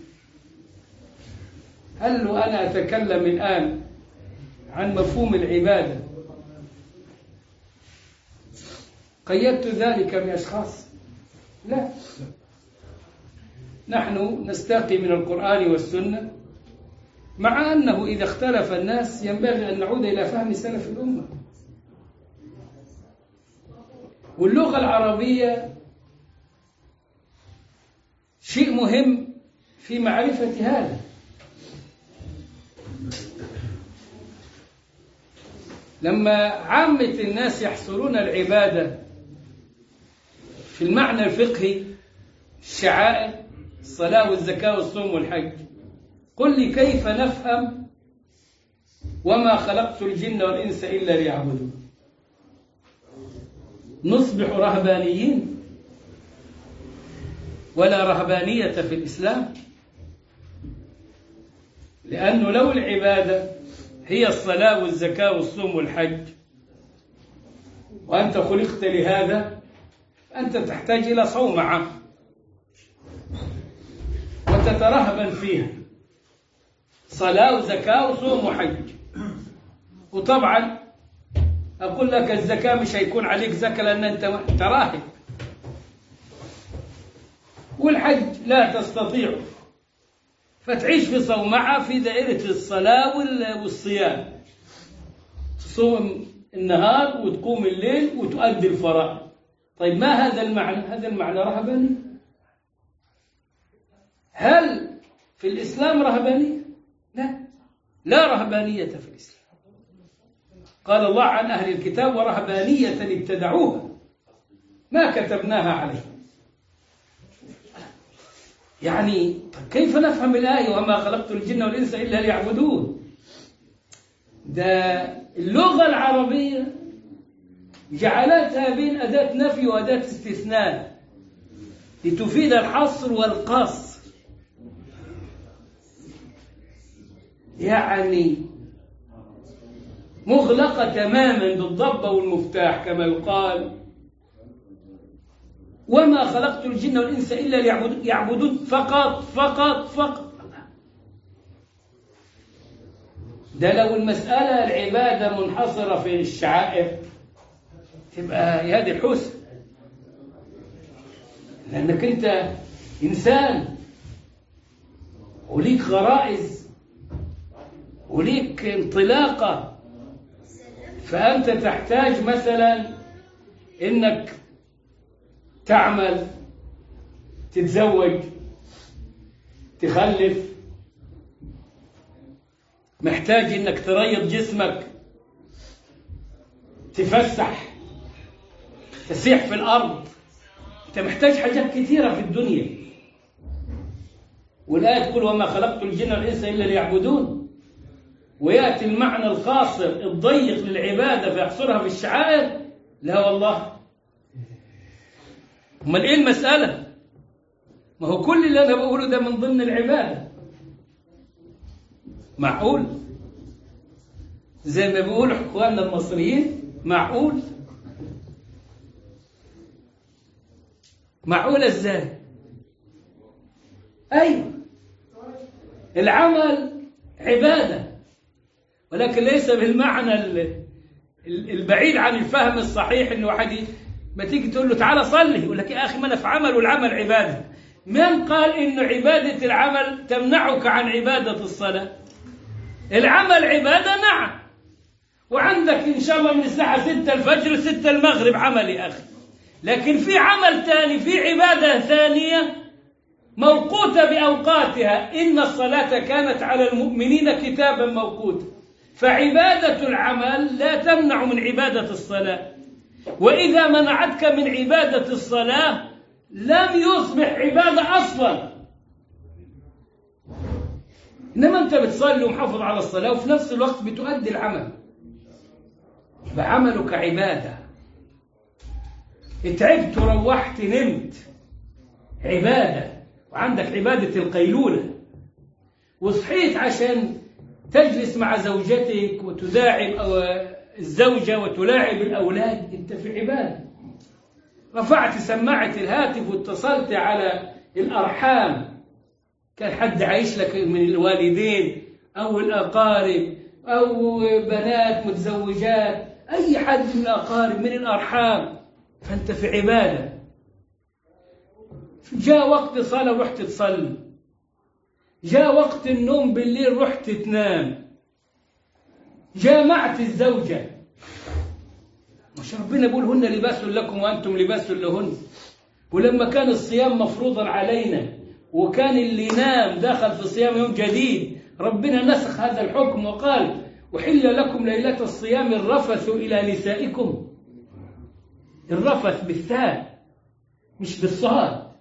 هل أنا أتكلم الآن عن مفهوم العبادة قيدت ذلك بأشخاص؟ لا، نحن نستقي من القرآن والسنة، مع أنه إذا اختلف الناس ينبغي أن نعود إلى فهم سلف الأمة. واللغة العربية شيء مهم في معرفة هذا. لما عامة الناس يحصرون العبادة في المعنى الفقهي، الشعائر، الصلاة والزكاة والصوم والحج، قل لي كيف نفهم وما خلقت الجن والإنس إلا ليعبدون؟ نصبح رهبانيين؟ ولا رهبانية في الإسلام، لأنه لو العبادة هي الصلاة والزكاة والصوم والحج وأنت خلقت لهذا، أنت تحتاج إلى صومعة وتترهبن فيها، صلاة وزكاة وصوم وحج. وطبعا أقول لك الزكاة مش هيكون عليك زكاة لأن أنت راهب، والحج لا تستطيع، فتعيش في صومعة في دائرة الصلاة والصيام، تصوم النهار وتقوم الليل وتؤدي الفرائض. طيب ما هذا المعنى؟ هذا المعنى رهباني. هل في الإسلام رهبانية؟ لا، لا رهبانية في الإسلام. قال الله عن أهل الكتاب ورهبانية ابتدعوها ما كتبناها عليهم. يعني كيف نفهم الآية وما خلقت الجن والإنس إلا ليعبدون؟ ده اللغة العربية جعلتها بين أداة نفي وأداة استثناء لتفيد الحصر والقصر. يعني مغلقة تماما بالضبة والمفتاح كما يقال، وما خلقت الجن والإنس إلا ليعبدون، يعبدون فقط فقط فقط. ده لو المسألة العبادة منحصرة في الشعائر تبقى هذه الحسن، لأنك أنت إنسان وليك غرائز وليك انطلاقة، فأنت تحتاج مثلا إنك تعمل، تتزوج، تخلف، محتاج إنك تريض جسمك، تفسح، تسيح في الأرض. أنت محتاج حاجات كثيرة في الدنيا، والآية تقول وما خلقت الجن والإنس إلا ليعبدون، ويأتي المعنى الخاصر الضيق للعبادة فيحصرها في الشعائر. لا والله، امال ايه المسألة؟ ما هو كل اللي انا بقوله ده من ضمن العبادة. معقول؟ زي ما بيقولوا اخواننا المصريين، معقول؟ معقول ازاي؟ ايوه، العمل عبادة، ولكن ليس بالمعنى البعيد عن الفهم الصحيح. انه واحد ما تيجي تقول له تعالى صلي يقول لك يا أخي ما أنا في عمل والعمل عبادة. من قال إنه عبادة العمل تمنعك عن عبادة الصلاة؟ العمل عبادة نعم، وعندك إن شاء الله من الساعة ستة الفجر ستة المغرب عمل يا أخي، لكن في عمل ثاني، في عبادة ثانية موقوتة بأوقاتها. إن الصلاة كانت على المؤمنين كتابا موقوتا، فعبادة العمل لا تمنع من عبادة الصلاة. وإذا منعتك من عبادة الصلاة لم يصبح عبادة أصلا. إنما أنت بتصلي ومحافظ على الصلاة وفي نفس الوقت بتؤدي العمل، فعملك عبادة. اتعبت وروحت نمت، عبادة. وعندك عبادة القيلولة، وصحيت عشان تجلس مع زوجتك وتداعب الزوجة وتلاعب الأولاد، أنت في عبادة. رفعت سماعة الهاتف واتصلت على الأرحام، كان حد عايش لك من الوالدين أو الأقارب أو بنات متزوجات، أي حد من الأقارب من الأرحام، فأنت في عبادة. جاء وقت صلاة رحت تصلي، جاء وقت النوم بالليل رحت تنام، جامعت الزوجة، مش ربنا يقول هن لباس لكم وأنتم لباس لهن. ولما كان الصيام مفروضا علينا وكان اللي نام دخل في صيام يوم جديد، ربنا نسخ هذا الحكم وقال وحل لكم ليلة الصيام الرفث إلى نسائكم. الرفث بالثاء مش بالصاد.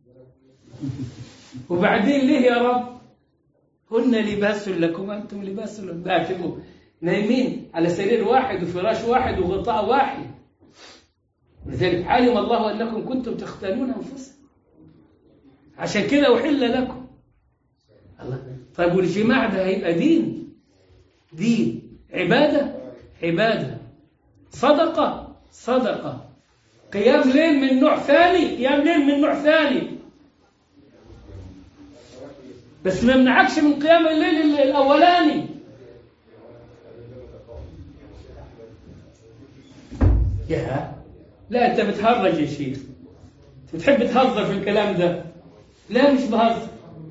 وبعدين ليه يا رب؟ هن لباس لكم أنتم لباس لهم. نايمين على سرير واحد وفراش واحد وغطاء واحد، لذلك علم الله أنكم كنتم تختانون أنفسكم، عشان كده أحل لكم. الله. طيب والجماع ده هيبقى دين؟ دين. عبادة؟ عبادة. صدقة؟ صدقة. قيام ليل من نوع ثاني، قيام ليل من نوع ثاني، بس ما يمنعكش من قيام الليل الأولاني. يا لا أنت بتهرج يا شيخ، بتحب تهزر في الكلام ده. لا مش بهزر،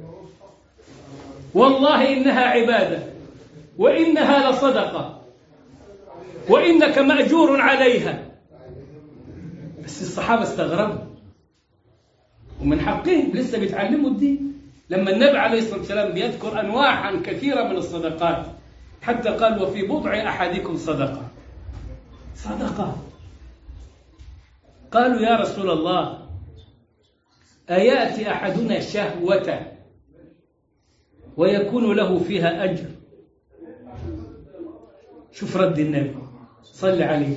والله إنها عبادة وإنها لصدقة وإنك مأجور عليها. بس الصحابة استغربوا، ومن حقهم لسه بيتعلموا الدين. لما النبي عليه الصلاة والسلام بيذكر أنواعا كثيرة من الصدقات، حتى قال وفي بضع أحدكم صدقة. صدقة. قالوا يا رسول الله أيأتي أحدنا شهوة ويكون له فيها أجر؟ شوف رد النبي صلى عليه.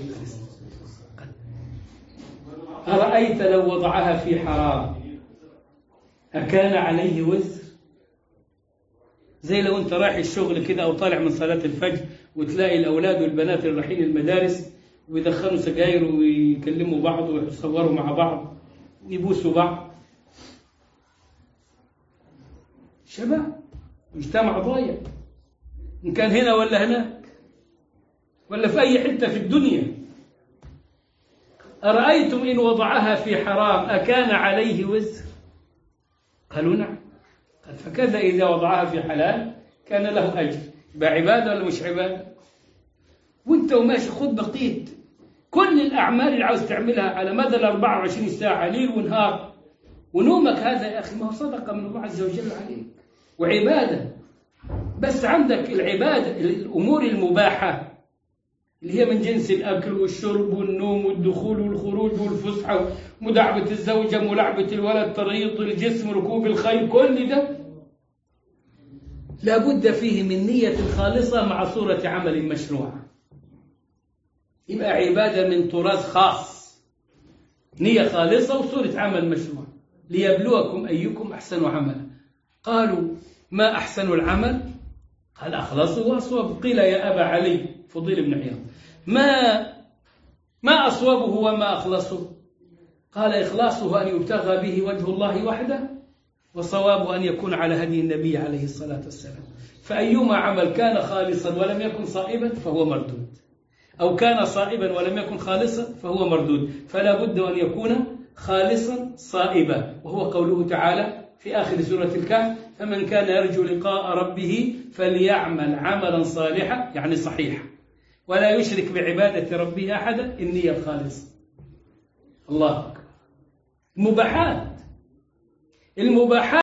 أرأيت لو وضعها في حرام أكان عليه وزر؟ زي لو أنت رايح الشغل كده أو طالع من صلاة الفجر وتلاقي الأولاد والبنات اللي رايحين المدارس ويدخنوا سجاير ويكلموا بعض ويتصوروا مع بعض ويبوسوا بعض. شباب مجتمع ضايع، إن كان هنا ولا هناك ولا في أي حتة في الدنيا. أرأيتم إن وضعها في حرام أكان عليه وزر؟ قالوا نعم. قال فكذا إذا وضعها في حلال كان له أجر. بعبادة ولا مش عبادة؟ وانت وماشي خد بقية كل الأعمال اللي عاوز تعملها على مدى الأربعة وعشرين ساعة ليل ونهار، ونومك هذا يا أخي ما هو صدقة من الله عز وجل عليك وعبادة. بس عندك العبادة الأمور المباحة اللي هي من جنس الأكل والشرب والنوم والدخول والخروج والفسحة ومداعبة الزوجة ملاعبة الولد تريض الجسم ركوب الخيل، كل ده لابد فيه من نية خالصة مع صورة عمل مشروعة. يبقى عبادة من طراز خاص، نية خالصة وصورة عمل مشروع، ليبلوكم أيكم أحسن عملا. قالوا ما أحسن العمل؟ قال أخلصه وأصوب. قيل يا أبا علي فضيل بن عياض ما ما أصوبه وما أخلصه؟ قال إخلاصه أن يبتغى به وجه الله وحده، وصوابه أن يكون على هدي النبي عليه الصلاة والسلام. فأيما عمل كان خالصا ولم يكن صائبا فهو مردود، أو كان صائبا ولم يكن خالصا فهو مردود. فلا بد أن يكون خالصا صائبا، وهو قوله تعالى في آخر سورة الكهف فمن كان يرجو لقاء ربه فليعمل عملا صالحا، يعني صحيحا، ولا يشرك بعبادة ربه أحدا. النية الخالصة. الله أكبر. المباحات المباحات